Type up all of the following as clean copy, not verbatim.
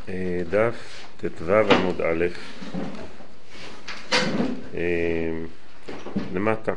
דף ט"ו עמוד א', למטה.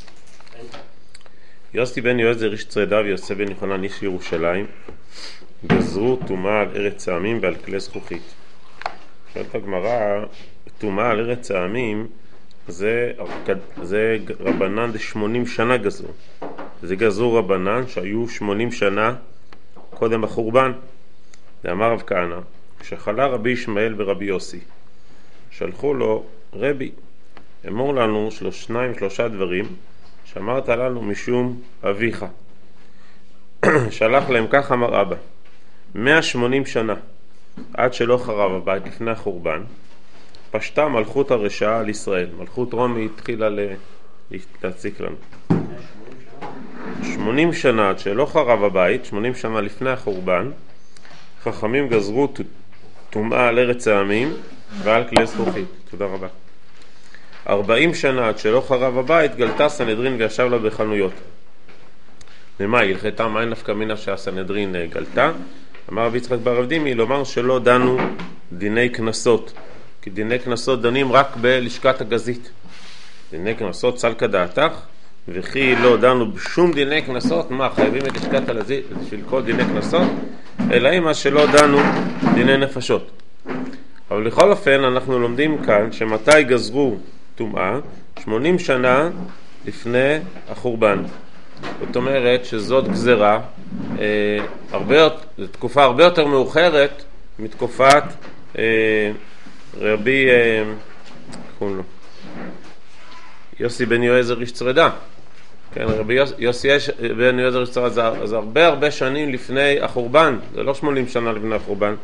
יוסי בן יועזר איש צרדה ויוסף בן יוחנן איש ירושלים גזרו טומאה על ארץ העמים ועל כלי זכוכית. שואלת הגמרא, טומאה על ארץ העמים זה רבנן ד 80 שנה גזרו. זה גזרו רבנן שהיו 80 שנה קודם החורבן. אמר רב כהנא, כשחלה רבי ישמעאל ורבי יוסי, שלחו לו, רבי, אמור לנו שלושה דברים שאמרת לנו משום אביך. שלח להם כך, אמר אבא, 180 שנה עד שלא חרב הבית לפני החורבן, פשטה מלכות הרשעה על ישראל. מלכות רומי התחילה להציק לנו. 80 שנה עד שלא חרב הבית, 80 שנה לפני החורבן, חכמים גזרו טומאה על ארץ העמים ועל כלי זכוכית. תודה רבה. 40 שנה עד שלא חרב הבית, גלתה סנהדרין וישב לה בחנויות. למה היא הלכתה? מה אין נפקא מינה שהסנהדרין גלתה? אמר רבי יצחק בר רב דימי, לומר שלא דנו דיני כנסות, כי דיני כנסות דנים רק בלשכת הגזית. דיני כנסות סלקא דעתך, וכי לא דנו בשום דיני כנסות. מה, חייבים את לשכת הגזית בשביל כל דיני כנסות? אלא אם שלא דנו דיני נפשות. אבל לכל אופן אנחנו לומדים כאן שמתי גזרו טומאה? 80 שנה לפני החורבן. זאת אומרת שזאת גזרה תקופה הרבה יותר מאוחרת מתקופת רבי יוסי בן יועזר איש צרדה. כן, רבי יוסי בן יועזר איש צרדה זה הרבה שנים לפני החורבן, זה לא 80 שנה לפני החורבן.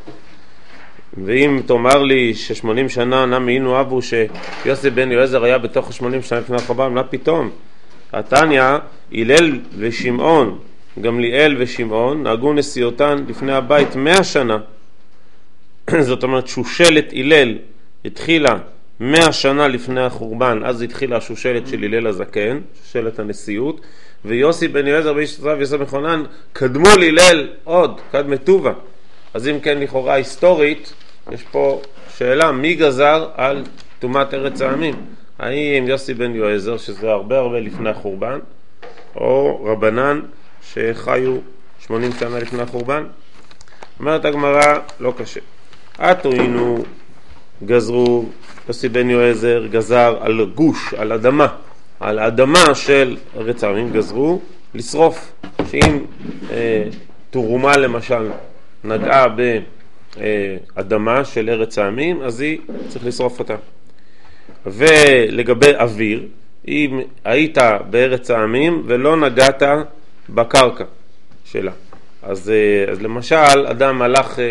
ואם תאמר לי ש80 שנה נמי אינו אבו שיוסי בן יועזר היה בתוך 80 שנה לפני החורבן, מה פתאום? התניא, הלל ושמעון, גמליאל ושמעון, נהגו נשיאותן לפני הבית 100 שנה. זאת אומרת, שושלת הלל התחילה 100 שנה לפני החורבן, אז התחילה השושלת של הלל הזקן, שושלת הנשיאות, ויוסי בן יועזר ואיש צרדה ויוסף בן יוחנן קדמו להלל עוד, קדמי טובה. אז אם כן, לכאורה היסטורית, יש פה שאלה, מי גזר על טומאת ארץ העמים? האם יוסי בן יועזר, שזה הרבה לפני החורבן, או רבנן שחיו 80 שנה לפני החורבן? אומרת הגמרא, לא קשה. עטוינו גזרו, יוסי בן יועזר גזר על גוש, על האדמה של ארץ העמים גזרו לשרוף. שאם תרומה למשל נגעה באדמה של ארץ העמים, אז היא צריך לשרוף אותה. ולגבי אוויר, אם היית בארץ העמים ולא נגעת בקרקע שלה, אז למשל אדם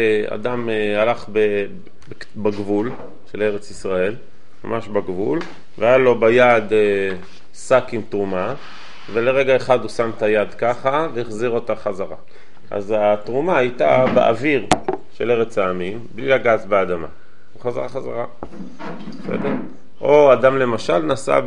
הלך בגבול של ארץ ישראל, ממש בגבול, והיה לו ביד שק עם תרומה, ולרגע אחד הוא שם את היד ככה והחזיר אותה חזרה. אז התרומה הייתה באוויר של ארץ העמים, בלי לגעת באדמה. הוא חזרה. בסדר? או אדם למשל נסע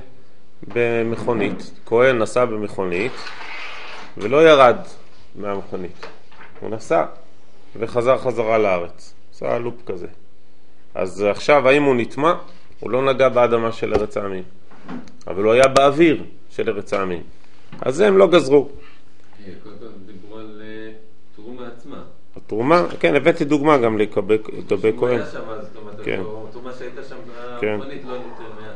במכונית, כהן נסע במכונית ולא ירד מהמכונית. הוא נסע וחזר חזרה לארץ. עשה לופ כזה. אז עכשיו האם הוא נטמע? הוא לא נגע באדמה של ארץ העמים, אבל הוא היה באוויר של ארץ העמים. אז הם לא גזרו. דיברו על תרומה עצמה. התרומה, כן, הבאתי דוגמה גם לגבי כהן. היה שם אז, תרומה שהייתה שם במכונית לא יותר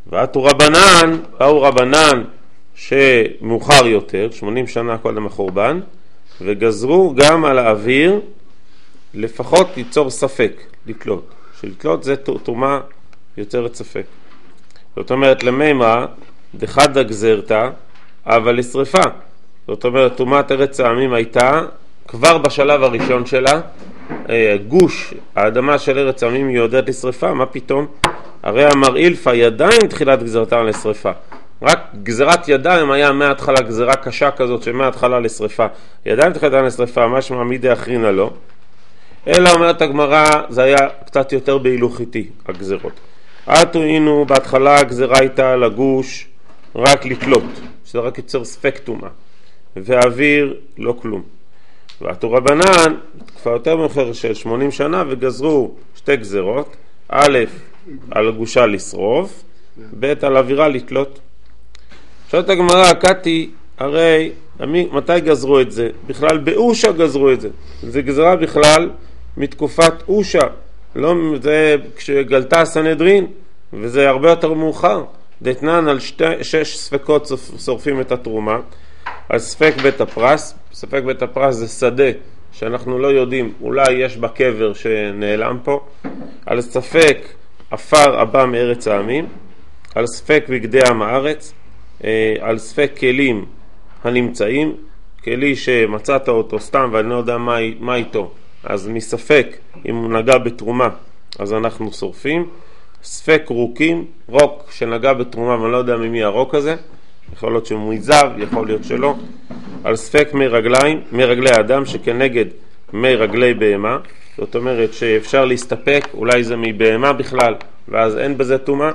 באו רבנן שמאוחר יותר, 80 שנה קודם החורבן, וגזרו גם על האוויר, לפחות ליצור ספק, לתלות. שלתלות זה תרומה יוצרת ספק. זאת אומרת, למימה, דחדה גזרתה, אבל לשריפה. זאת אומרת, טומאת ארץ העמים הייתה, כבר בשלב הראשון שלה, גוש, האדמה של ארץ העמים מיועדת לשריפה. מה פתאום? הרי אמר אילפה, ידיים תחילת גזרתה לשריפה. רק גזרת ידיים היה מההתחלה גזרה קשה כזאת שמההתחלה לשריפה. ידיים תחילתה לשריפה, משמע מידי אחרינה לא. אלא אומרת הגמרא, זה היה קצת יותר בהילוכיתי, הגזרות. עטוינו, בהתחלה הגזרה הייתה לגוש רק לתלות, שזה רק יצר ספק טומאה, והאוויר לא כלום. ועתו רבנן, תקופה יותר מאוחרת של 80 שנה, וגזרו שתי גזרות, א', על הגושה לשרוף, ב', על אווירה לתלות. שואלת הגמרא, קטי, הרי מתי גזרו את זה? בכלל באושה גזרו את זה. זה גזרה בכלל מתקופת אושה, לא, זה כשגלתה הסנהדרין, וזה הרבה יותר מאוחר. דתנן על 6 ספקות שורפים את התרומה, על ספק בית הפרס. ספק בית הפרס זה שדה שאנחנו לא יודעים, אולי יש בה קבר שנעלם פה, על ספק אפר הבא מארץ העמים, על ספק בגדי עם הארץ, על ספק כלים הנמצאים, כלי שמצאת אותו סתם ואני לא יודע מה איתו, אז מספק אם הוא נגע בתרומה אז אנחנו שורפים. ספק רוקים, רוק שנגע בתרומה ואני לא יודע ממי הרוק הזה, יכול להיות שהוא מזב, יכול להיות שלא. על ספק מי רגלי האדם שכנגד מי רגלי בהמה, זאת אומרת שאפשר להסתפק, אולי זה מבהמה בכלל ואז אין בזה טומאה.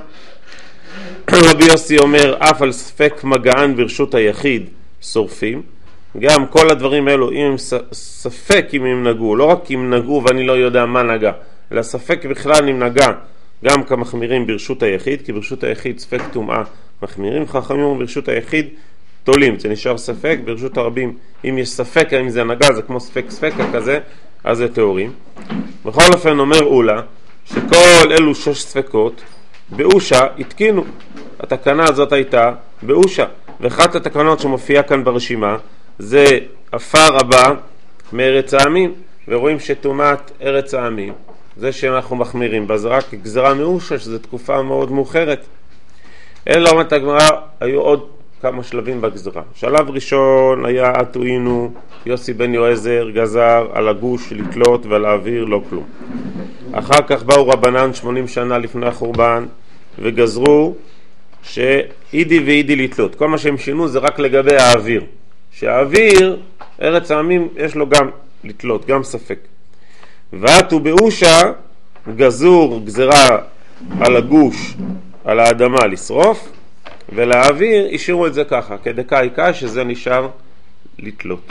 רבי יוסי אומר אף על ספק מגען ברשות היחיד שורפים. גם כל הדברים האלו, אם הם ספק אם הם נגעו, לא רק אם נגעו ואני לא יודע מה נגע, אלא ספק בכלל אם נגע, גם כמחמירים ברשות היחיד, כי ברשות היחיד ספק טומאה מחמירים, חכמים ברשות היחיד תולים, זה נשאר ספק. ברשות הרבים אם יש ספק אם זה נגע, זה כמו ספק ספקה כזה, אז זה תיאורים. בכל אופן אומר אולה שכל אלו 6 ספקות באושה התקינו. התקנה הזאת הייתה באושה, ואחת התקנות שמופיעה כאן ברשימה זה אפר הבא מארץ העמים, ורואים שטומאת ארץ העמים זה שאנחנו מחמירים בה, זה רק גזרה מאושה, שזו תקופה מאוד מאוחרת. אלא אומרת הגמרא, היו עוד כמה שלבים בגזרה. שלב ראשון היה עטוינו, יוסי בן יועזר גזר על הגוש לתלות ועל האוויר לא כלום. אחר כך באו רבנן 80 שנה לפני החורבן וגזרו שאידי ואידי לתלות. כל מה שהם שינו זה רק לגבי האוויר, שהאוויר ארץ העמים יש לו גם לתלות, גם ספק. ועתו באושה גזור גזרה על הגוש, על האדמה לשרוף, ולאוויר השאירו את זה ככה, כדקאיקה שזה נשאר לתלות.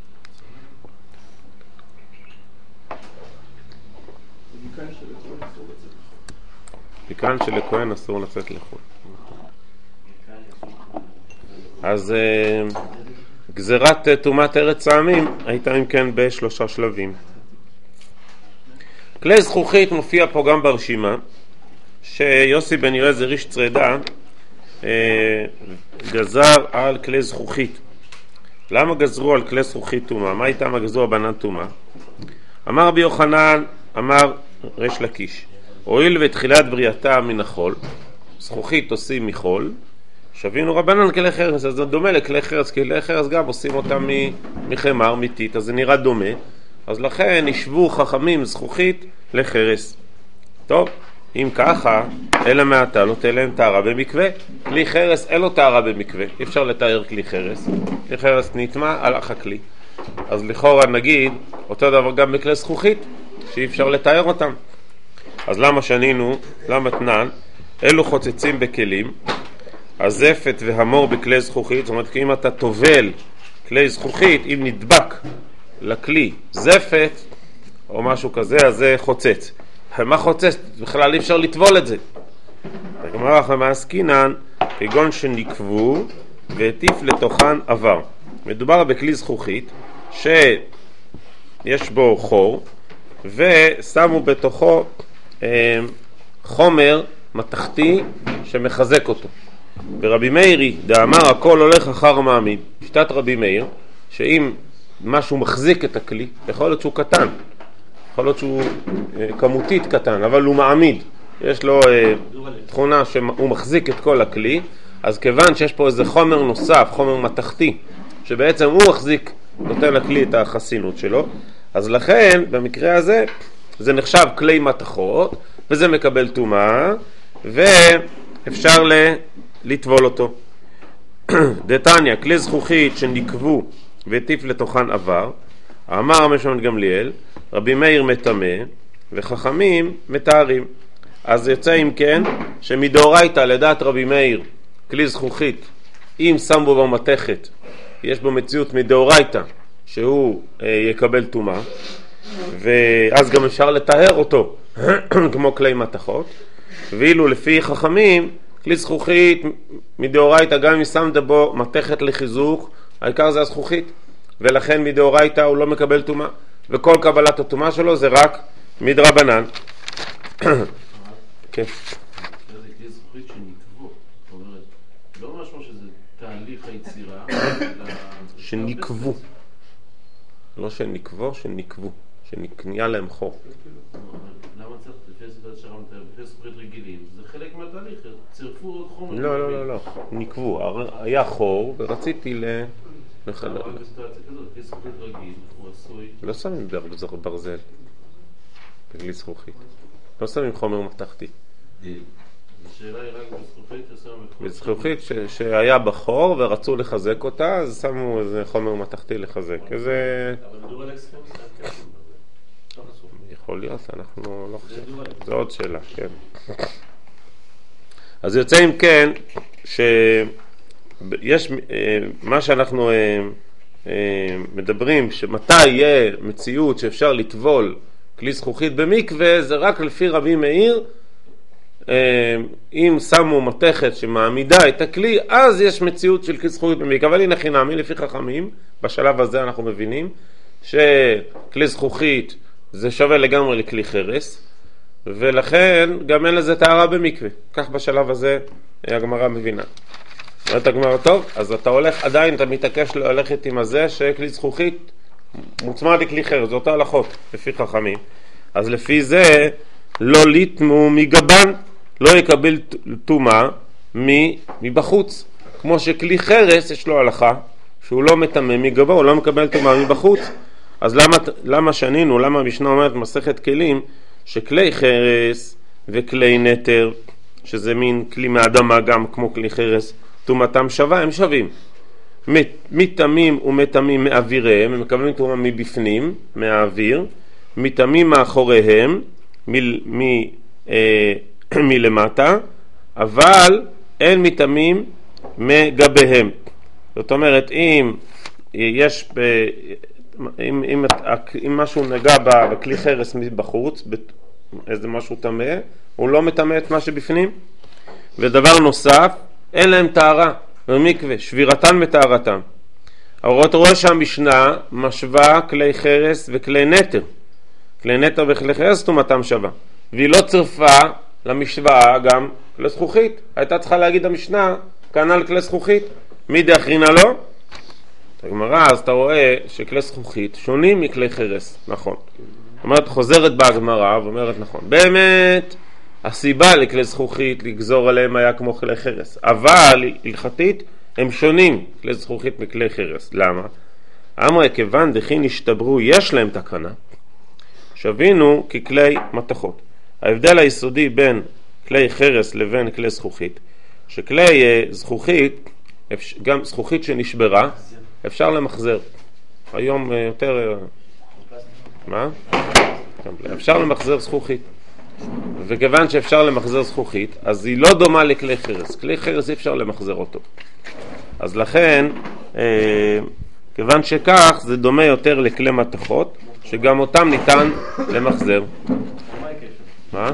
מכאן שלכהן אסור לצאת לחו"ל. אז גזירת טומאת ארץ העמים הייתה אם כן ב3 שלבים. כלי זכוכית מופיע פה גם ברשימה, שיוסי בן יועזר איש צרדה גזר על כלי זכוכית. למה גזרו על כלי זכוכית טומאה? מה הייתה מה גזרו הבנן טומאה? אמר רבי יוחנן, אמר ריש לקיש, הואיל ותחילת בריאתה מן החול, זכוכית עושים מחול, שווינו רבנן כלי חרס, אז זה דומה לכלי חרס, כי כלי חרס גם עושים אותם מחמר, מתית, אז זה נראה דומה, אז לכן ישבו חכמים זכוכית לחרס. טוב, אם ככה, אלא מעתה לא תהיה להם טהרה במקווה. כלי חרס אין לו טהרה במקווה, אי אפשר לתאר כלי חרס. כלי חרס נטמע, הלך הכלי. אז לכאורה נגיד, אותו דבר גם בכלי זכוכית, שאי אפשר לתאר אותם. אז למה שנינו, למה תנן? אלו חוצצים בכלים, הזפת והמור בכלי זכוכית, זאת אומרת, כי אם אתה תובל כלי זכוכית, אם נדבק לכלי זפת או משהו כזה, אז זה חוצץ. מה חוצץ? בכלל אי אפשר לטבול את זה. הגמרא חמאסקינן, כגון שנקבו והטיף לתוכן עבר. מדובר בכלי זכוכית שיש בו חור ושמו בתוכו חומר מתכתי שמחזק אותו. ורבי מאירי דאמר הכל הולך אחר מעמיד. שיטת רבי מאיר שאם משהו מחזיק את הכלי, יכול להיות שהוא קטן, יכול להיות שהוא כמותית קטן, אבל הוא מעמיד, יש לו תכונה שהוא מחזיק את כל הכלי, אז כיוון שיש פה איזה חומר נוסף, חומר מתכתי, שבעצם הוא מחזיק, נותן לכלי את החסינות שלו, אז לכן במקרה הזה זה נחשב כלי מתכות, וזה מקבל טומאה, ואפשר לטבול אותו. דתניא, כלי זכוכית שנקבו והטיף לתוכן עבר, אמר המשנה גמליאל, רבי מאיר מטמא וחכמים מתארים. אז יוצא אם כן שמדאורייתא לדעת רבי מאיר כלי זכוכית אם שם בו במתכת יש בו מציאות מדאורייתא שהוא יקבל טומאה, ואז גם אפשר לטהר אותו כמו כלי מתכות. ואילו לפי חכמים, כלי זכוכית מדאורייתא גם אם שמת בו מתכת לחיזוק, העיקר זה הזכוכית, ולכן מדאורייתא הוא לא מקבל טומאה, וכל קבלת הטומאה שלו זה רק מדרבנן. כן. זה כלי זכוכית שנקבו, זאת אומרת, לא משהו שזה תהליך היצירה, שנקבו, לא שנקבו, שנקבו, שנקניה להם חור. למה צריך, לפי הסיטואציה שלנו, לפי זכוכית רגילים, זה חלק מהתהליך, צירפו עוד חומר. לא, נקבו, היה חור ורציתי לחלק. אבל בסיטואציה כזאת, לפי זכוכית רגיל, הוא עשוי... לא שמים ברזל, בגלי זכוכית, לא שמים חומר מתכתי. השאלה היא רק בזכוכית ששם... בזכוכית שהיה בחור ורצו לחזק אותה, אז שמו איזה חומר מתכתי לחזק. איזה... אבל דורלקס כן, יכול להיות, אנחנו לא חושבים. זו עוד שאלה, כן. אז יוצא אם כן, שיש מה שאנחנו מדברים, שמתי יהיה מציאות שאפשר לטבול כלי זכוכית במקווה, זה רק לפי רבי מאיר, אם שמו מתכת שמעמידה את הכלי, אז יש מציאות של כלי זכוכית במקווה. אבל הנה חינמי, לפי חכמים, בשלב הזה אנחנו מבינים שכלי זכוכית זה שווה לגמרי לכלי חרס, ולכן גם אין לזה טהרה במקווה. כך בשלב הזה הגמרא מבינה. אומרת הגמרא, טוב, אז אתה הולך, עדיין אתה מתעקש ללכת עם הזה שכלי זכוכית מוצמד לכלי חרס, זה אותה הלכות לפי חכמים. אז לפי זה לא ליטמו מגבן, לא יקבל טומאה מבחוץ. כמו שכלי חרס יש לו הלכה שהוא לא מטמא מגבו, הוא לא מקבל טומאה מבחוץ. אז למה שנינו, למה המשנה אומרת מסכת כלים, שכלי חרס וכלי נטר, שזה מין כלי מאדמה גם כמו כלי חרס, טומאתם שווה, הם שווים. מטמאים ומטמאים מאוויריהם, הם מקבלים טומאה מבפנים, מהאוויר, מטמאים מאחוריהם, מלמטה, אבל אין מטמאים מגביהם. זאת אומרת, אם יש אם משהו נגע בכלי חרס מבחוץ, איזה משהו טמא, הוא לא מטמא את מה שבפנים. ודבר נוסף, אין להם טהרה במקווה, שבירתן וטהרתן. אתה רואה שהמשנה משווה כלי חרס וכלי נטר. כלי נטר וכלי חרס טומאתם שווה. והיא לא צירפה למשוואה גם כלי זכוכית. הייתה צריכה להגיד המשנה כאן על כלי זכוכית. מי דאחרינה לו? הגמרא, אז אתה רואה שכלי זכוכית שונים מכלי חרס, נכון. אומרת, חוזרת בהגמרא ואומרת נכון. באמת, הסיבה לכלי זכוכית לגזור עליהם היה כמו כלי חרס. אבל, הלכתית, הם שונים כלי זכוכית מכלי חרס. למה? אמרה, כיוון דכי נשתברו, יש להם תקנה. שווינו ככלי מתכות. ההבדל היסודי בין כלי חרס לבין כלי זכוכית, שכלי זכוכית, גם זכוכית שנשברה, אפשר למחזר. היום יותר... מה? אפשר למחזר זכוכית. וכיוון שאפשר למחזר זכוכית, אז היא לא דומה לכלי חרס. כלי חרס אי אפשר למחזר אותו. אז לכן, כיוון שכך, זה דומה יותר לכלי מתכות, שגם אותם ניתן למחזר. מה?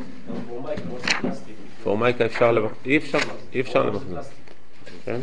פורמייקה אפשר למחזר. אי אפשר למחזר. כן?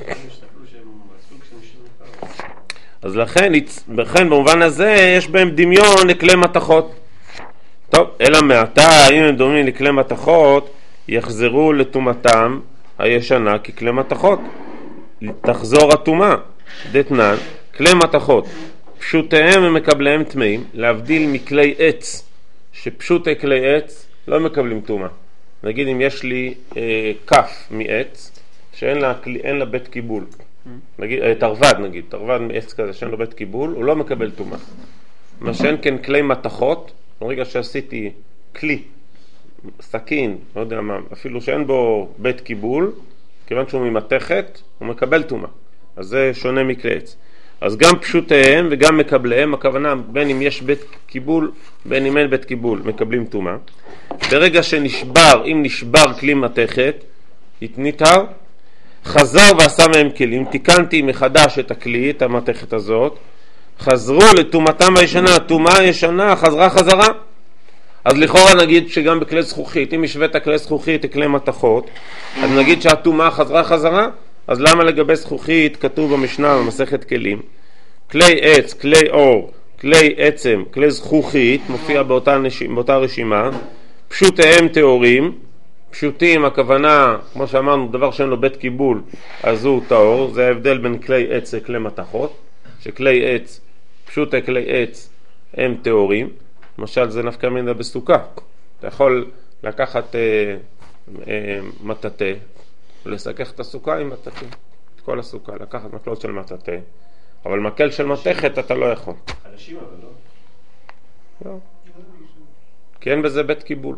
אז לכן במובן הזה יש בהם דמיון לכלי מתכות. טוב, אלא מעתה, אם הם דומים לכלי מתכות, יחזרו לטומאתם הישנה ככלי מתכות. תחזור הטומאה. דתנן, כלי מתכות, פשוטיהם ומקבליהם טמאים, להבדיל מכלי עץ, שפשוטי כלי עץ לא מקבלים טומאה. נגיד אם יש לי כף מעץ, שאין לה בית קיבול. נגיד, תרווד מעץ כזה שאין לו בית קיבול, הוא לא מקבל טומאה. מה שאין כן כלי מתכות, ברגע שעשיתי כלי, סכין, לא יודע מה, אפילו שאין בו בית קיבול, כיוון שהוא ממתכת, הוא מקבל טומאה. אז זה שונה מכלי עץ. אז גם פשוטיהם וגם מקבליהם, הכוונה בין אם יש בית קיבול, בין אם אין בית קיבול, מקבלים טומאה. ברגע שנשבר, אם נשבר כלי מתכת, נטהר, חזר ועשה מהם כלים, תיקנתי מחדש את הכלי, את המתכת הזאת, חזרו לטומאתם הישנה, הטומאה הישנה חזרה חזרה. אז לכאורה נגיד שגם בכלי זכוכית, אם השווית כלי זכוכית לכלי מתכות, אז נגיד שהטומאה חזרה חזרה, אז למה לגבי זכוכית כתוב במשנה במסכת כלים? כלי עץ, כלי אור, כלי עצם, כלי זכוכית, מופיע באותה רשימה, פשוטיהם טהורים, פשוטים הכוונה, כמו שאמרנו, דבר שאין לו בית קיבול, אז הוא טהור, זה ההבדל בין כלי עץ לכלי מתכות, שכלי עץ, פשוטי כלי עץ הם טהורים, למשל זה נפקא מינה בסוכה, אתה יכול לקחת מטאטא, ולסכך את הסוכה עם מטאטא, את כל הסוכה, לקחת מקלות של מטאטא, אבל מקל של מתכת אתה לא יכול. חלשים אבל לא? לא. כי אין בזה בית קיבול.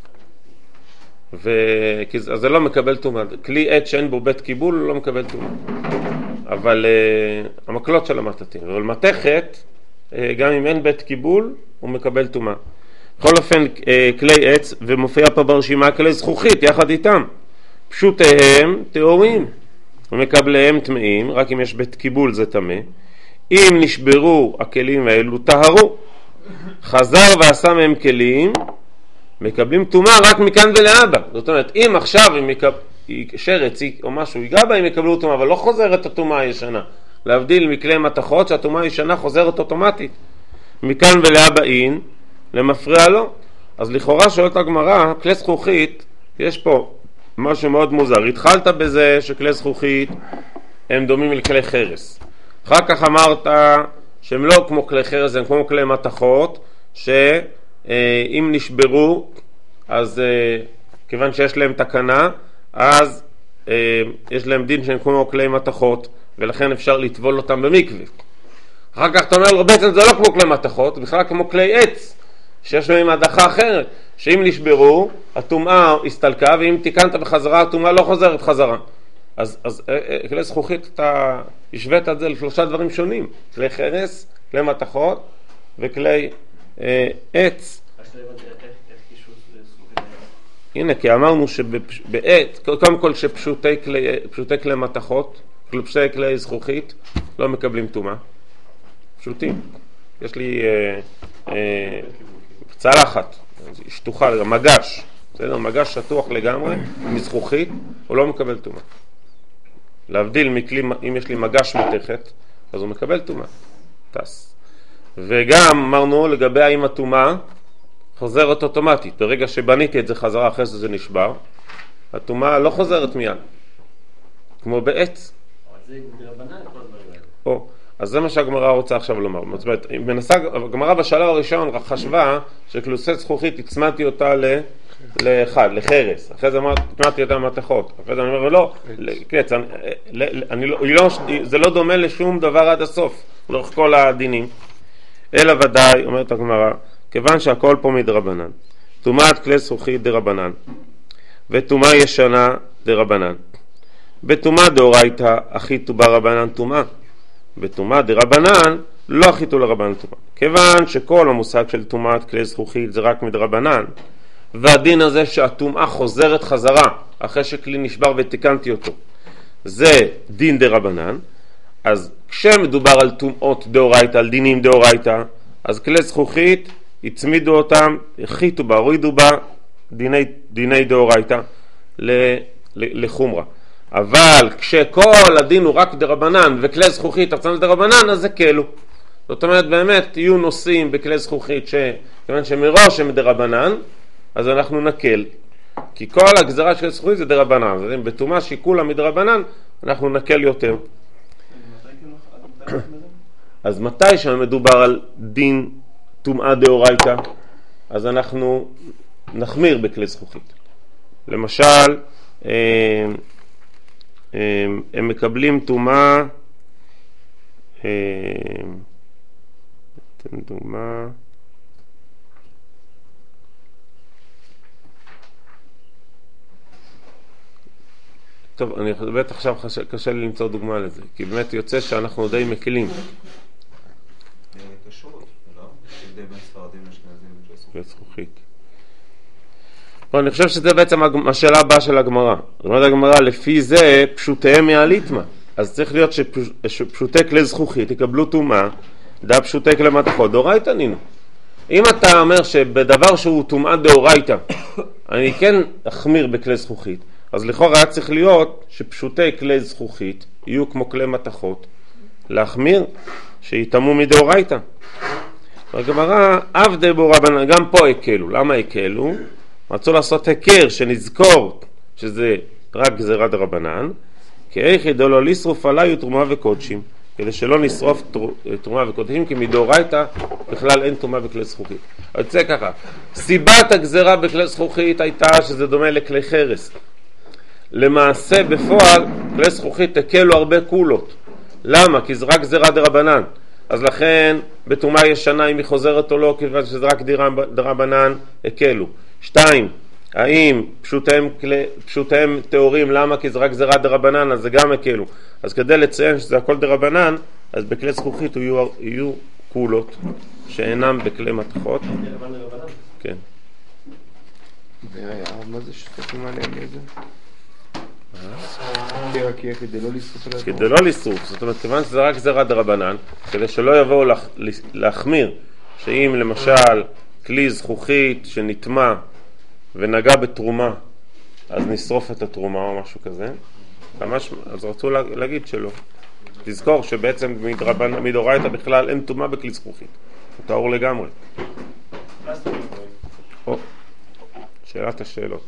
אז זה לא מקבל תומה. כלי עץ שאין בו בית קיבול לא מקבל תומה. אבל המקלות של המטאטא. אבל מתכת, גם אם אין בית קיבול, הוא מקבל תומה. בכל אופן, כלי עץ, ומופיע פה ברשימה כלי זכוכית יחד איתם. פשוטיהם טהורים. ומקבליהם טמאים, רק אם יש בית קיבול זה טמא. אם נשברו הכלים האלו, טהרו. חזר ועשה מהם כלים, מקבלים טומאה רק מכאן ולהבא. זאת אומרת, אם עכשיו שרץ או משהו ייגע בה, הם יקבלו טומאה, אבל לא חוזרת הטומאה הישנה. להבדיל מכלי מתכות שהטומאה הישנה חוזרת אוטומטית. מכאן ולהבא אין, למפריע לו. אז לכאורה שואלת הגמרא, כלי זכוכית, יש פה משהו מאוד מוזר. התחלת בזה שכלי זכוכית הם דומים לכלי חרס. אחר כך אמרת שהם לא כמו כלי חרס, הם כמו כלי מתכות, שאם נשברו, אז כיוון שיש להם תקנה, אז יש להם דין שהם כמו כלי מתכות, ולכן אפשר לטבול אותם במקווה. אחר כך אתה אומר לו, בעצם זה לא כמו כלי מתכות, בכלל כמו כלי עץ, שיש להם הדחה אחרת, שאם נשברו, הטומאה הסתלקה, ואם תיקנת בחזרה, הטומאה לא חוזרת חזרה. אז כלי זכוכית, אתה השווית את זה לשלושה דברים שונים, כלי חרס, כלי מתכות וכלי עץ. הנה, כי אמרנו שבעת, קודם כל שפשוטי כלי מתכות, פשוטי כלי זכוכית, לא מקבלים טומאה. פשוטים. יש לי צלחת, שטוחה, מגש, בסדר? מגש שטוח לגמרי, מזכוכית, הוא לא מקבל טומאה. להבדיל מכלי, אם יש לי מגש מתכת, אז הוא מקבל טומאה. טס. וגם אמרנו לגבי האם הטומאה חוזרת אוטומטית. ברגע שבניתי את זה חזרה אחרי זה נשבר, הטומאה לא חוזרת מיד. כמו בעץ. אבל זה דרבנן כל הדברים האלה. אז זה מה שהגמרא רוצה עכשיו לומר. זאת אומרת, הגמרא בשלב הראשון חשבה שכלוסי זכוכית הצמדתי אותה לחרס. אחרי זה הצמדתי אותה למתכות. אחרי זה אני אומר, לא, זה לא דומה לשום דבר עד הסוף, לאורך כל הדינים. אלא ודאי, אומרת הגמרא, כיוון שהכל פה מדרבנן. טומאת כלי זכוכית דרבנן, וטומאה ישנה דרבנן. בטומאה דאורייתא אחיתו ברבנן טומאה. בטומאה דרבנן לא אחיתו לרבנן טומאה. כיוון שכל המושג של טומאת כלי זכוכית זה רק מדרבנן, והדין הזה שהטומאה חוזרת חזרה אחרי שכלי נשבר ותיקנתי אותו, זה דין דרבנן. אז כשמדובר על טומאות דאורייתא, על דינים דאורייתא, אז כלי זכוכית הצמידו אותם, החיתו בה, הורידו בה דיני דאורייתא לחומרה. אבל כשכל הדין הוא רק דרבנן וכלי זכוכית עצמם דרבנן, אז זה כלו. זאת אומרת, באמת יהיו נושאים בכלי זכוכית כיוון שמראש הם דרבנן, אז אנחנו נקל. כי כל הגזרה של זכוכית זה דרבנן. אז אם בטומאה שיקולה מדרבנן, אנחנו נקל יותר. אז מתי שמדובר על דין טומאה דאורייתא, אז אנחנו נחמיר בכלי זכוכית. למשל, הם מקבלים טומאה, תן דוגמה, טוב, אני באמת עכשיו קשה לי למצוא דוגמה לזה, כי באמת יוצא שאנחנו די מקלים. כשרות, לא? שדי בין ספרדים אשכנזים וזכוכית. אני חושב שזה בעצם השאלה הבאה של הגמרא. זאת אומרת הגמרא, לפי זה פשוטיהם מהליטמה. אז צריך להיות שפשוטי כלי זכוכית יקבלו טומאה דה פשוטי כלי מתכות, דאורייתא נינו. אם אתה אומר שבדבר שהוא טומאה דאורייתא, אני כן אחמיר בכלי זכוכית, אז לכאורה היה צריך להיות שפשוטי כלי זכוכית יהיו כמו כלי מתכות, להחמיר שיתאמו מדאורייתא. הגמרא עבדי בו רבנן, גם פה הקלו. למה הקלו? רצו לעשות הכר שנזכור שזה רק גזירה דרבנן, כי איך ידעו לו לשרוף עליו תרומה וקודשים, כדי שלא נשרוף תרומה וקודשים, כי מדאורייתא בכלל אין תרומה בכלי זכוכית. יוצא ככה, סיבת הגזירה בכלי זכוכית הייתה שזה דומה לכלי חרס. למעשה בפועל כלי זכוכית הקלו הרבה קולות. למה? כי זה רק גזירה דרבנן. אז לכן בתרומה ישנה אם היא חוזרת או לא, כיוון שזה רק דרבנן, הקלו. 2. האם פשוטיהם תיאורים? למה? כי זה רק גזירה דרבנן, אז זה גם הקלו. אז כדי לציין שזה הכל דרבנן, אז בכלי זכוכית יהיו קולות שאינם בכלי מתכות. כן. מה זה שתפים עליהם איזה? כדי לא לשרוף, זאת אומרת, כיוון שזה רק גזירה דרבנן, כדי שלא יבואו להחמיר, שאם למשל כלי זכוכית שנטמע ונגע בתרומה, אז נשרוף את התרומה או משהו כזה, אז רצו להגיד שלא. תזכור שבעצם מדאורייתא בכלל אין טומאה בכלי זכוכית, הוא טהור לגמרי. שאלת השאלות.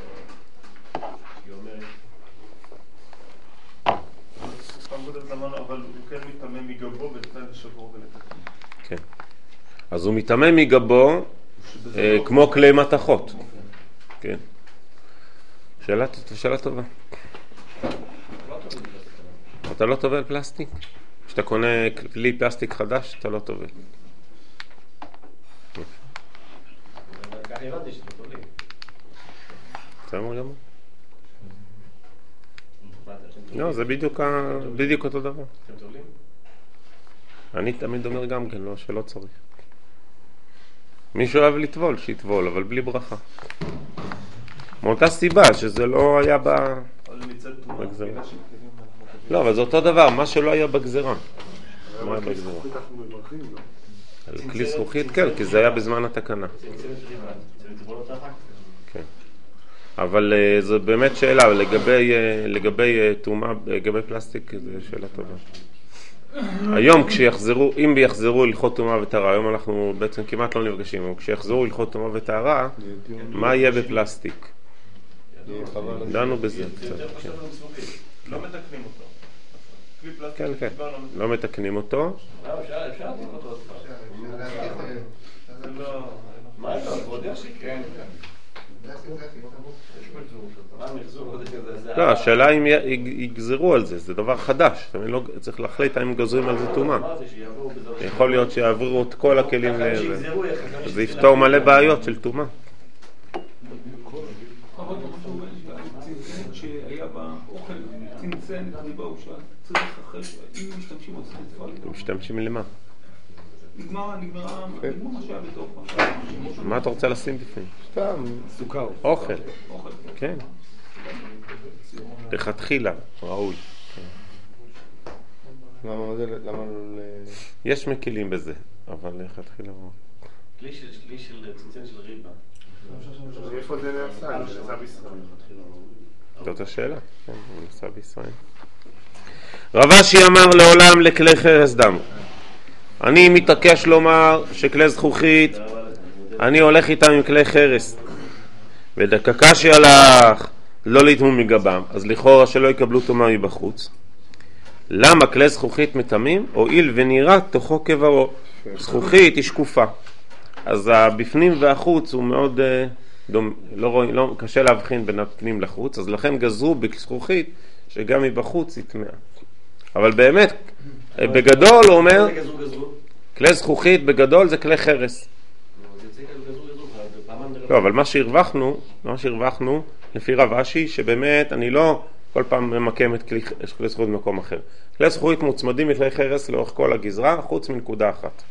אבל הוא כן מתאמן מגבו ונתן לשבור ולתקן. כן. אז הוא מתאמן מגבו כמו כלי מתכות. כן. שאלה טובה. אתה לא טובל פלסטיק? כשאתה קונה כלי פלסטיק חדש, אתה לא טובל. כך הבנתי שאתה טובלים. זה אמור גם? לא, זה בדיוק אותו דבר. אתם טובלים? אני תמיד אומר גם כן, לא, שלא צריך. מישהו אוהב לטבול, שיטבול, אבל בלי ברכה. מאותה סיבה שזה לא היה בגזרה. לא, אבל זה אותו דבר, מה שלא היה בגזרה. מה היה בגזרה? על כלי זכוכית, כן, כי זה היה בזמן התקנה. כן. אבל זו באמת שאלה, לגבי תאומה, לגבי פלסטיק, זו שאלה טובה. היום כשיחזרו, אם יחזרו הלכות תאומה וטהרה, היום אנחנו בעצם כמעט לא נפגשים, אבל כשיחזרו הלכות תאומה וטהרה, מה יהיה בפלסטיק? דנו בזה קצת. לא מתקנים אותו. כן, כן, לא מתקנים אותו. אפשר לתקן אותו. מה אתה? ועוד יש לי? כן. לא, השאלה אם יגזרו על זה, זה דבר חדש, לא צריך להחליט האם גזרים על זה תאומה. יכול להיות שיעברו את כל הכלים לזה, זה יפתור מלא בעיות של תאומה. שהיה באוכל צנצן את הריבה שצריך אחרי אם משתמשים עוד צנצן. משתמשים למה? נגמר מה שהיה בתוך. מה אתה רוצה לשים בפנים? סתם, סוכר. אוכל. כן. לכתחילה, ראוי. למה יש מקלים בזה, אבל לכתחילה ראוי. כלי של צנצן של ריבה. איפה זה נעשה? זה נעשה בישראל. זאת השאלה, כן, הוא נעשה בישראל. רב אשי אמר לעולם לכלי חרס דם. אני מתעקש לומר שכלי זכוכית, אני הולך איתם עם כלי חרס. ודקקשי הלך לא להתמום מגבם, אז לכאורה שלא יקבלו תאומה מבחוץ. למה כלי זכוכית מטמאים? הואיל ונראה תוכו כברו. זכוכית היא שקופה. אז הבפנים והחוץ הוא מאוד לא, קשה להבחין בין הפנים לחוץ, אז לכן גזרו בזכוכית שגם מבחוץ היא טמאה. אבל באמת, בגדול הוא אומר, כלי זכוכית בגדול זה כלי חרס. לא, אבל מה שהרווחנו לפי רב אשי, שבאמת אני לא כל פעם ממקם את כלי זכוכית במקום אחר. כלי זכוכית מוצמדים מכלי חרס לאורך כל הגזרה, חוץ מנקודה אחת.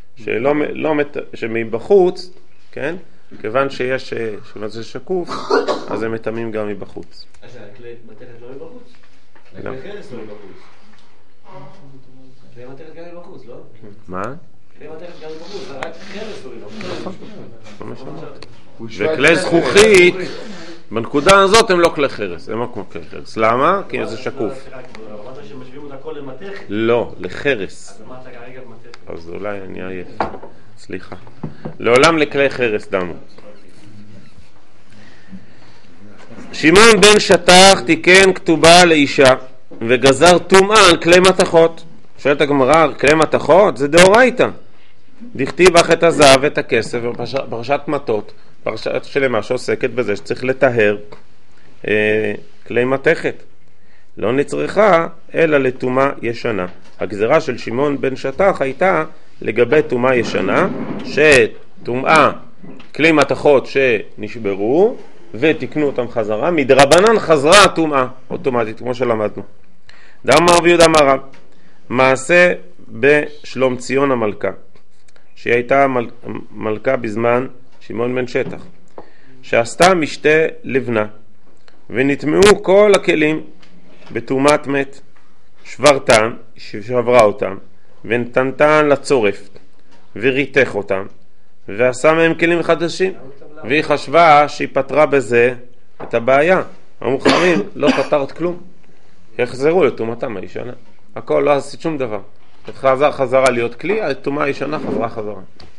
שמבחוץ, כן? כיוון שזה שקוף, אז הם מטמאים גם מבחוץ. הכלי מתכת לא מבחוץ? הכלי חרס לא מבחוץ. הכלי מתכת גם מבחוץ, לא? מה? כלי מתכת גם ברור, זה רק חרס או לא? וכלי זכוכית, בנקודה הזאת הם לא כלי חרס, הם לא כמו כלי חרס. למה? כי זה שקוף. אמרת שמשווים את הכל למתכת? לא, לחרס. אז אמרת כרגע במתכת. אז אולי אני עייף. סליחה. לעולם לכלי חרס דמו. שמעון בן שטח תיקן כתובה לאישה וגזר טומאה על כלי מתכות. שואלת הגמרא, כלי מתכות זה דאורייתא. דכתיב אך את הזהב ואת הכסף בפרשת מטות, פרשת שלמה שעוסקת בזה שצריך לטהר כלי מתכת. לא נצרכה אלא לטומאה ישנה. הגזרה של שמעון בן שטח הייתה לגבי טומאה ישנה, שטומאה כלי מתכות שנשברו ותקנו אותם חזרה, מדרבנן חזרה הטומאה אוטומטית כמו שלמדנו. דאמר רבי יהודה אמר רב, מעשה בשלום ציון המלכה, שהיא הייתה מלכה בזמן שמעון בן שטח, שעשתה משתה לבנה ונטמעו כל הכלים בטומאת מת, שברתם, שברה אותם ונתנתן לצורף וריתך אותם ועשה מהם כלים חדשים, והיא חשבה שהיא פתרה בזה את הבעיה. המוחרים לא פתרת כלום, יחזרו לטומאתם הישנה, הכל, לא עשית שום דבר, חזרה להיות כלי, הטומאה הישנה חזרה.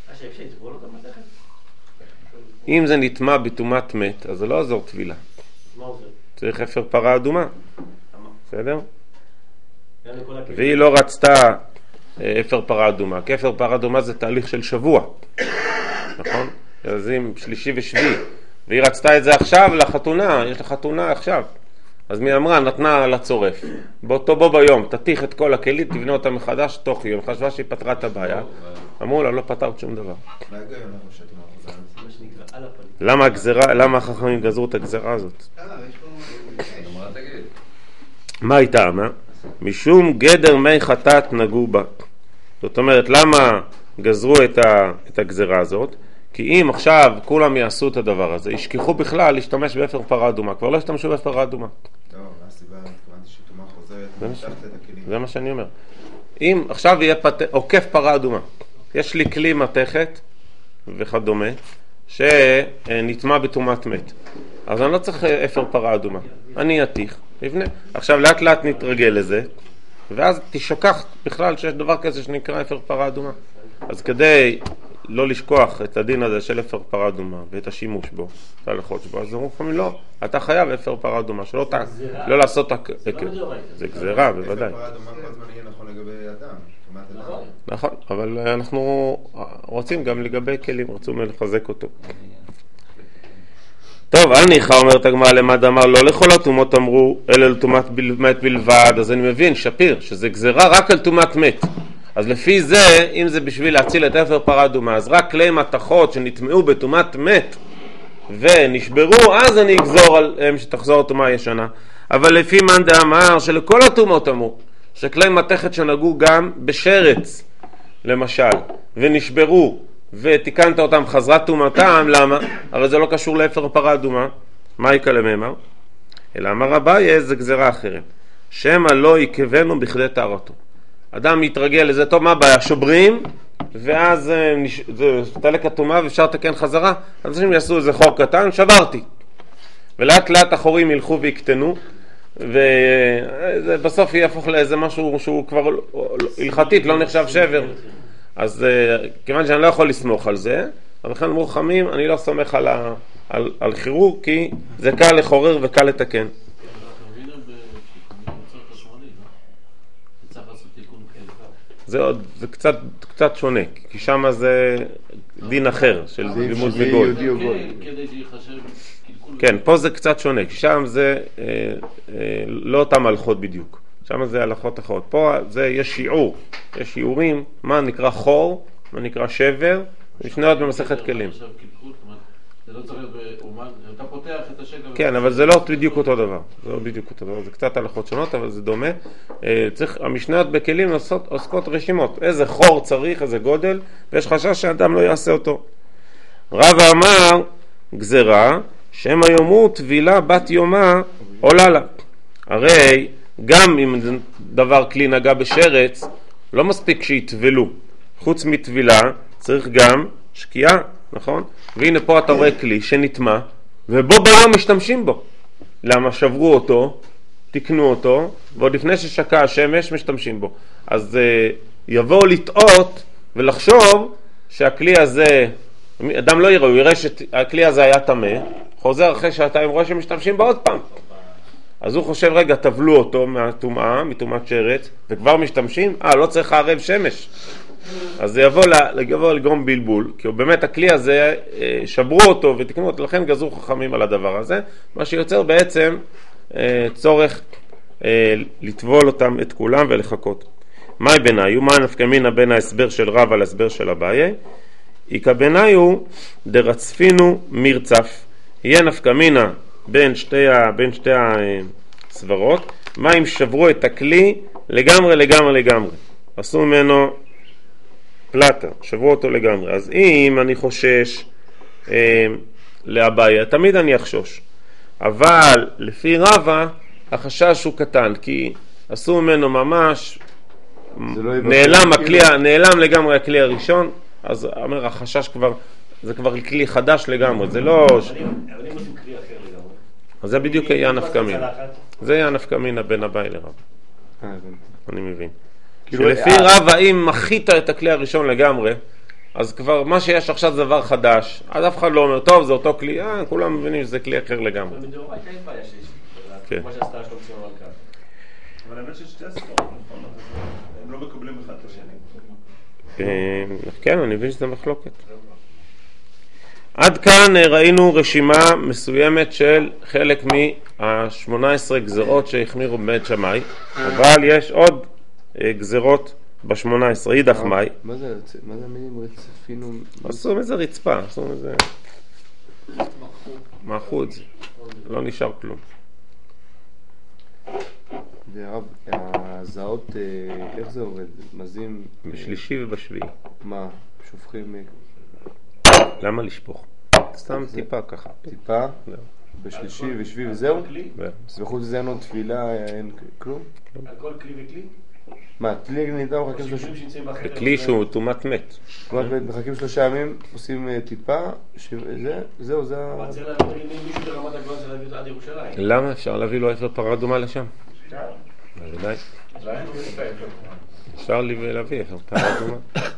אם זה נטמע בטומאת מת, אז זה לא עזור טבילה, צריך אפר פרה אדומה, בסדר? והיא לא רצתה אפר פרה אדומה, כי אפר פרה אדומה זה תהליך של שבוע, נכון? אז אם שלישי ושביעי, והיא רצתה את זה עכשיו לחתונה, יש לה חתונה עכשיו, אז מי אמרה? נתנה לצורף, בו ביום תתיך את כל הכלים, תבנה אותה מחדש תוך יום, חשבה שהיא פתרה את הבעיה, אמרו לה לא פתרת שום דבר. למה החכמים גזרו את הגזרה הזאת? מה הייתה? משום גדר מי חטאת נגעו בה. זאת אומרת, למה גזרו את הגזרה הזאת? כי אם עכשיו כולם יעשו את הדבר הזה, ישכחו בכלל להשתמש באפר פרה אדומה, כבר לא ישתמשו באפר פרה אדומה. הסיבה, התכוונתי שטומאה חוזרת, זה מה שאני אומר. אם עכשיו יהיה עוקף פרה אדומה, יש לי כלי מתכת וכדומה, שנטמע בטומאת מת, אז אני לא צריך אפר פרה אדומה, אני אתיך, נבנה. עכשיו לאט לאט נתרגל לזה, ואז תשכח בכלל שיש דבר כזה שנקרא אפר פרה אדומה. אז כדי לא לשכוח את הדין הזה של אפר פרה אדומה ואת השימוש בו, את ההלכות שבו, אז אומרים לא, אתה חייב אפר פרה אדומה, שלא לא לעשות זה גזירה, בוודאי. אפר פרה אדומה כל הזמן יהיה נכון לגבי אדם. נכון, אבל אנחנו רוצים גם לגבי כלים, רצו לחזק אותו. טוב, אל ניחא אומרת הגמרא למד אמר לא לכל הטומאות אמרו אלא לטומאת מת בלבד, אז אני מבין שפיר שזה גזירה רק על טומאת מת. אז לפי זה, אם זה בשביל להציל את אפר פרה אדומה, אז רק כלי מתכות שנטמעו בטומאת מת ונשברו, אז אני אגזור עליהם שתחזור הטומאה הישנה. אבל לפי מאן דאמר שלכל הטומאות אמרו שכלי מתכת שנגעו גם בשרץ למשל ונשברו ותיקנת אותם חזרה טומאתם, למה? הרי זה לא קשור לאפר פרה אדומה. מה יקלה ממר? אלא אמר אביי זה גזירה אחרת, שמא לא יקבנו בכדי טהרתו. אדם מתרגל לזה, טוב, מה הבעיה? שוברים, ואז זה תלק הטומאה ואפשר לתקן חזרה. אנשים יעשו איזה חור קטן, שברתי. ולאט לאט החורים ילכו ויקטנו, ובסוף יהפוך לאיזה משהו שהוא כבר הלכתית, לא נחשב שבר. אז כיוון שאני לא יכול לסמוך על זה, אבל לכן אמרו חכמים, אני לא סומך על חירור, כי זה קל לחורר וקל לתקן. זה קצת שונה, כי שם זה דין אחר של לימוד מגול. כן, פה זה קצת שונה, כי שם זה לא אותם הלכות בדיוק, שם זה הלכות אחרות. פה יש שיעור, יש שיעורים, מה נקרא חור, מה נקרא שבר, ושני עוד במסכת כלים. זה לא צריך להיות באומן, אתה פותח את השקל. כן, אבל זה לא בדיוק אותו דבר. זה לא בדיוק אותו דבר, זה קצת הלכות שונות, אבל זה דומה. המשניות בכלים עוסקות רשימות. איזה חור צריך, איזה גודל, ויש חשש שאדם לא יעשה אותו. רב אמר, גזרה, שמא יאמרו טבילה בת יומה עולה לה. הרי גם אם דבר כלי נגע בשרץ, לא מספיק שיטבלו. חוץ מטבילה צריך גם שקיעה, נכון? והנה פה אתה רואה כלי שנטמע, ובו ביום משתמשים בו. למה? שברו אותו, תקנו אותו, ועוד לפני ששקע השמש משתמשים בו. אז יבואו לטעות ולחשוב שהכלי הזה, אדם לא יראה, הוא יראה שהכלי הזה היה טמא, חוזר אחרי שעתיים רואה שמשתמשים בו עוד פעם. אז הוא חושב, רגע, תבלו אותו מהטומאה, מטומאת שרץ, וכבר משתמשים, לא צריך לערב שמש. אז זה יבוא לגרום בלבול, כי באמת הכלי הזה, שברו אותו ותקנו אותו, לכן גזרו חכמים על הדבר הזה, מה שיוצר בעצם צורך לטבול אותם את כולם ולחכות. מהי ביניו? מה נפקא מינה בין ההסבר של רב על ההסבר של אביי? איקא ביניו דרצפינו מרצף. יהיה נפקא מינה בין שתי הסברות. מה אם שברו את הכלי לגמרי, עשו ממנו פלטה, שברו אותו לגמרי. אז אם אני חושש לאביי, תמיד אני אחשוש. אבל לפי רבא החשש הוא קטן, כי עשו ממנו ממש נעלם לגמרי הכלי הראשון, אז אומר החשש כבר, זה כבר כלי חדש לגמרי, זה לא... אבל אם עושים כלי אחר לגמרי. אז זה בדיוק היה נפקא מינה. זה היה נפקא מינה בין אביי לרבא. אני מבין. שלפי רבא אם מחית את הכלי הראשון לגמרי, אז כבר מה שיש עכשיו זה דבר חדש, אז אף אחד לא אומר, טוב זה אותו כלי, כולם מבינים שזה כלי אחר לגמרי. מדאורייתא אין בעיה שיש, כמו שעשתה שלום ציון מלכה. אבל האמת ששתי הספרות, הם לא מקבלים אחד את השני. כן, אני מבין שזה מחלוקת. עד כאן ראינו רשימה מסוימת של חלק מה-18 גזרות שהחמירו בבית שמאי, אבל יש עוד גזרות ב-18, אידך מאי. מה זה המילים רצפינו? עשו מזה רצפה, עשו מזה... מחו את זה, לא נשאר כלום. והרב, הזעות, איך זה עובד? מזים... בשלישי ובשביעי. מה? שופכים... למה לשפוך? סתם טיפה ככה. טיפה? בשלישי ושביעי וזהו? בחוץ זה אין עוד תפילה, אין כלום? על כל כלי וכלי? מה, כלי ניתן מחכים 3 ימים? בכלי שהוא טומאת מת. מחכים 3 ימים, עושים טיפה, זהו, זה... אבל צריך להביא מישהו ברמת הגבוהה של להביא עד ירושלים. למה? אפשר להביא לו אפר פרה אדומה לשם. בוודאי. אפשר להביא אפר פרה אדומה.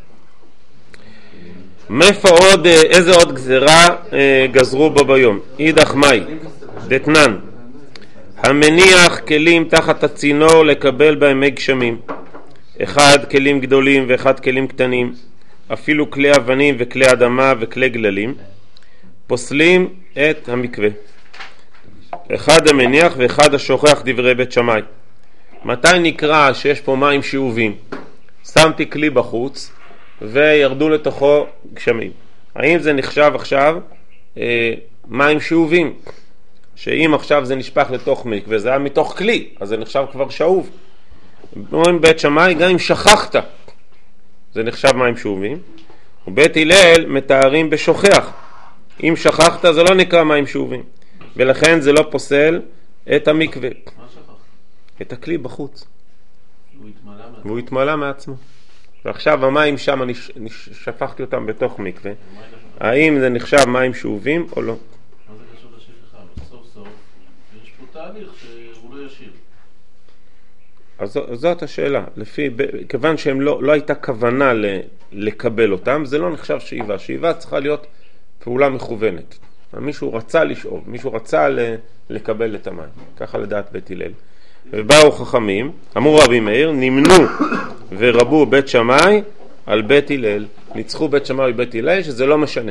מאיפה עוד, איזה עוד גזרה גזרו בו ביום? אידך מאי, דתנן, המניח כלים תחת הצינור לקבל בהם מי גשמים, אחד כלים גדולים ואחד כלים קטנים, אפילו כלי אבנים וכלי אדמה וכלי גללים, פוסלים את המקווה, אחד המניח ואחד השוכח דברי בית שמאי. מתי נקרא שיש פה מים שאובים? שמתי כלי בחוץ וירדו לתוכו גשמים. האם זה נחשב עכשיו מים שאובים? שאם עכשיו זה נשפך לתוך מקווה, זה היה מתוך כלי, אז זה נחשב כבר שאוב. אומרים בית שמאי, גם אם שכחת, זה נחשב מים שאובים. ובית הלל מתארים בשוכח. אם שכחת זה לא נקרא מים שאובים. ולכן זה לא פוסל את המקווה. מה שכח? את הכלי בחוץ. הוא התמלא מעצמו. ועכשיו המים שם אני שפכתי אותם בתוך מקווה. האם זה נחשב מים שאובים או לא? מה זה קשור לשכחה? בסוף סוף יש פה תהליך שהוא לא ישיר. אז זאת השאלה. כיוון שהם לא הייתה כוונה לקבל אותם, זה לא נחשב שאיבה. שאיבה צריכה להיות פעולה מכוונת. מישהו רצה לשאוב, מישהו רצה לקבל את המים. ככה לדעת בית הלל. ובאו חכמים, אמרו רבי מאיר, נמנו ורבו בית שמאי על בית הלל. ניצחו בית שמאי ובית הלל, שזה לא משנה.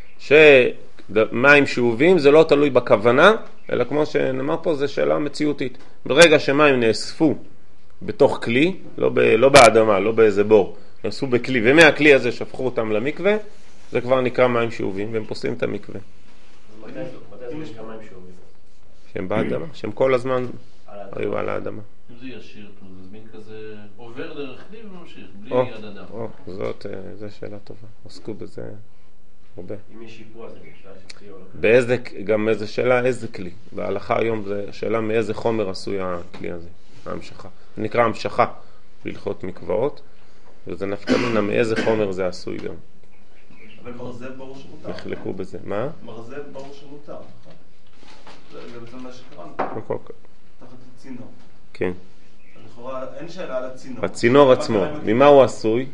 שמים שאובים זה לא תלוי בכוונה, אלא כמו שנאמר פה, זה שאלה מציאותית. ברגע שמים נאספו בתוך כלי, לא באדמה, לא באיזה בור, נאספו בכלי, ומהכלי הזה שפכו אותם למקווה, זה כבר נקרא מים שאובים, והם פוסלים את המקווה. מתי זה נקרא מים שאובים? שהם באדמה, שהם כל הזמן היו על האדמה. אם זה ישיר, זה מין כזה עובר דרך כלי וממשיך, בלי יד אדם. זו שאלה טובה, עסקו בזה הרבה. אם יש שיפוע זה נשאר שכלי או לא? באיזה, גם איזה שאלה, איזה כלי. בהלכה היום זה שאלה מאיזה חומר עשוי הכלי הזה, ההמשכה. זה נקרא המשכה בהלכות מקוואות. וזה נפקא מינה מאיזה חומר זה עשוי גם. אבל מרזב ברור שמותר. נחלקו בזה. מה? מרזב ברור שמותר. זה מה שקראנו. תחת הצינור. כן. לכאורה אין שאלה על הצינור. הצינור עצמו, ממה הוא עשוי?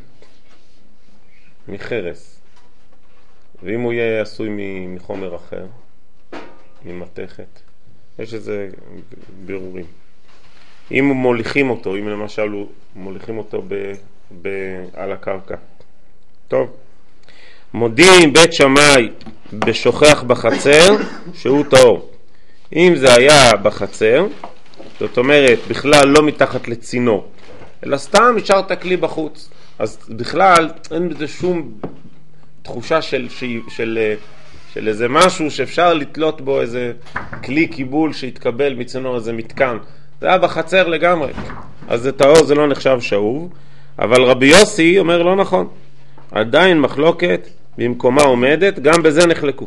מחרס. ואם הוא יהיה עשוי מחומר אחר, ממתכת, יש איזה בירורים. אם מוליכים אותו, אם למשל מוליכים אותו על הקרקע. טוב. מודיעים בית שמאי בשוכח בחצר שהוא טהור. אם זה היה בחצר, זאת אומרת בכלל לא מתחת לצינור, אלא סתם השארת כלי בחוץ, אז בכלל אין בזה שום תחושה של איזה משהו שאפשר לתלות בו איזה כלי קיבול שהתקבל מצינור, איזה מתקן. זה היה בחצר לגמרי, אז זה טהור, זה לא נחשב שאוב. אבל רבי יוסי אומר לא נכון, עדיין מחלוקת במקומה עומדת, גם בזה נחלקו.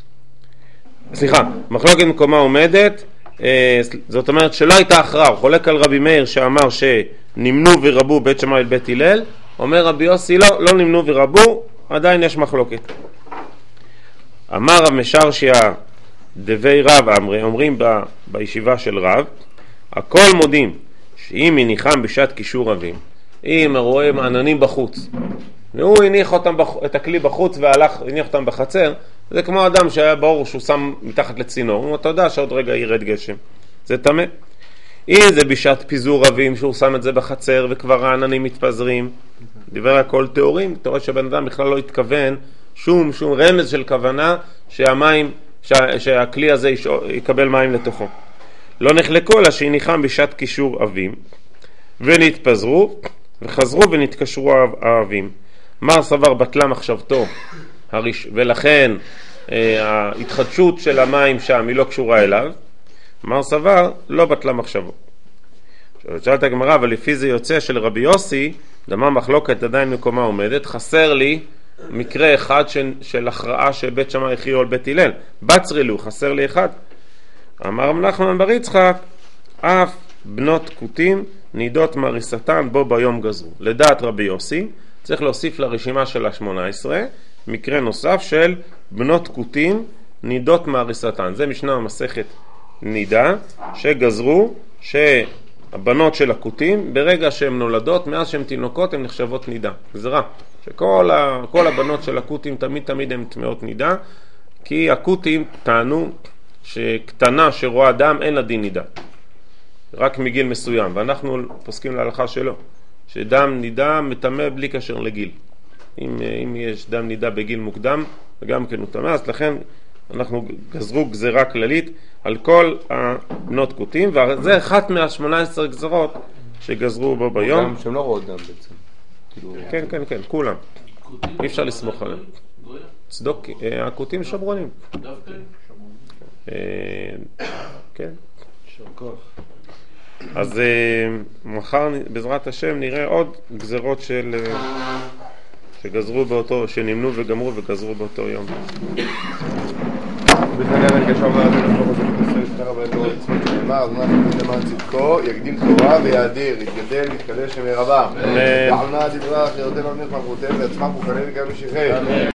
סליחה, מחלוקת במקומה עומדת, זאת אומרת שלא הייתה הכרעה. הוא חולק על רבי מאיר שאמר שנמנו ורבו בית שמאי ובית הלל, אומר רבי יוסי לא נמנו ורבו, עדיין יש מחלוקת. אמר רב משרשיה דבי רב אמרי, אומרים בישיבה של רב, הכל מודים שאם הניחם בשעת קישור רבים, אם רואים עננים בחוץ והוא הניח אותם את הכלי בחוץ והלך, הניח אותם בחצר, זה כמו אדם שהיה ברור שהוא שם מתחת לצינור, אתה יודע שעוד רגע ירד גשם, זה טמא. אם זה בשעת פיזור רבים שהוא שם את זה בחצר וכבר העננים מתפזרים, דיבר הכל תיאורים, אתה רואה שבן אדם בכלל לא התכוון שום רמז של כוונה שהכלי הזה יקבל מים לתוכו. לא נחלקו אלא שהניחם בשעת קישור אבים ונתפזרו וחזרו ונתקשרו האבים. מר סבר בטלה מחשבתו ולכן ההתחדשות של המים שם היא לא קשורה אליו. מר סבר לא בטלה מחשבו. שאלת הגמרא, אבל לפי זה יוצא של רבי יוסי דמה מחלוקת עדיין מקומה עומדת, חסר לי מקרה אחד של הכרעה של בית שמאי הכריעו על בית הלל, בצרי לו, חסר לי אחד. אמר רב נחמן בר יצחק, אף בנות כותים נידות מהריסתן בו ביום גזרו. לדעת רבי יוסי צריך להוסיף לרשימה של ה-18 מקרה נוסף של בנות כותים נידות מהריסתן. זה משנה המסכת נידה שגזרו שהבנות של הכותים ברגע שהן נולדות, מאז שהן תינוקות הן נחשבות נידה. גזרה שכל הבנות של הכותים תמיד הן טמאות נידה, כי הכותים טענו שקטנה שרואה דם אין לה דין נידה, רק מגיל מסוים, ואנחנו פוסקים להלכה שלו שדם נידה מטמא בלי קשר לגיל. אם יש דם נידה בגיל מוקדם וגם כן הוא טמא, אז לכן אנחנו גזרו גזרה כללית על כל הבנות כותים, וזה אחת מה-18 גזרות שגזרו בו ביום. גם שהם לא רואות דם בעצם. כן, כולם. אי אפשר לסמוך עליהם. צדוק, הכותים שברונים. דווקא? כן. אז מחר בעזרת השם נראה עוד גזרות שגזרו באותו, שנמנו וגמרו וגזרו באותו יום. בכלל הרגשה ועדיין לא חוזר את ישראל שתרה בהם לא עצמות שנאמר, אז מה למען צדקו, יגדיל תורה ויאדיר, יתגדל, יתקדש שמרבה. יעלנה דברה, חירותינו נרח מלכותיהם, ועצמם כוחנים וגם משיחי.